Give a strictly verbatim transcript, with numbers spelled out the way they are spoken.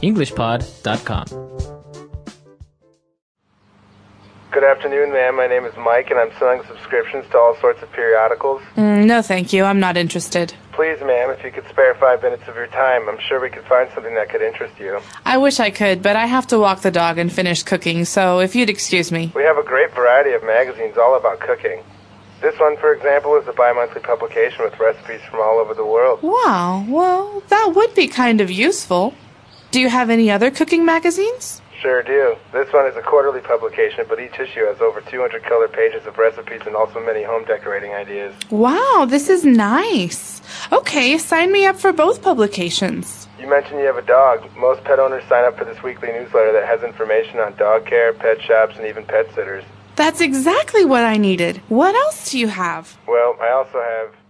english pod dot com. Good afternoon, ma'am. My name is Mike, and I'm selling subscriptions to all sorts of periodicals. Mm, no, thank you. I'm not interested. Please, ma'am, if you could spare five minutes of your time, I'm sure we could find something that could interest you. I wish I could, but I have to walk the dog and finish cooking, so if you'd excuse me. We have a great variety of magazines all about cooking. This one, for example, is a bi-monthly publication with recipes from all over the world. Wow, well, that would be kind of useful. Do you have any other cooking magazines? Sure do. This one is a quarterly publication, but each issue has over two hundred color pages of recipes and also many home decorating ideas. Wow, this is nice. Okay, sign me up for both publications. You mentioned you have a dog. Most pet owners sign up for this weekly newsletter that has information on dog care, pet shops, and even pet sitters. That's exactly what I needed. What else do you have? Well, I also have